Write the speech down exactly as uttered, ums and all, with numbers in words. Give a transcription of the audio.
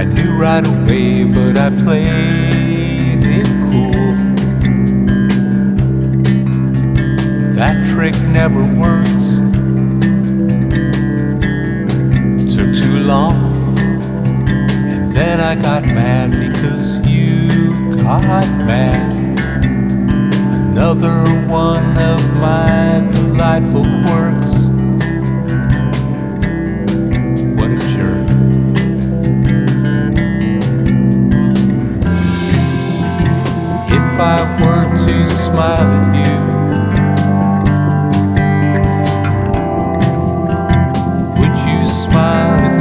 I knew right away, but I played it cool. That trick never works. Took too long, and then I got mad because you got mad. Another one of my delightful quirks. What a jerk. If I were to smile at you,